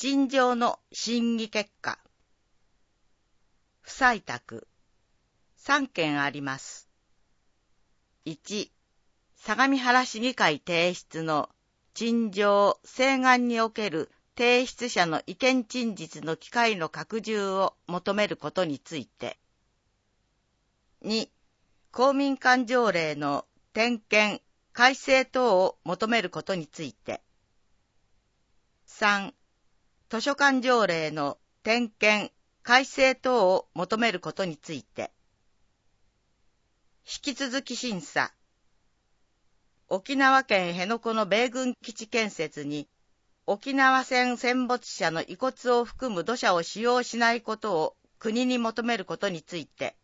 陳情の審議結果。不採択。3件あります。1、相模原市議会提出の陳情請願における提出者の意見陳述の機会の拡充を求めることについて。2、公民館条例の点検、改正等を求めることについて。3、図書館条例の点検、改正等を求めることについて。引き続き審査。沖縄県辺野古の米軍基地建設に、沖縄戦戦没者の遺骨を含む土砂を使用しないことを国に求めることについて。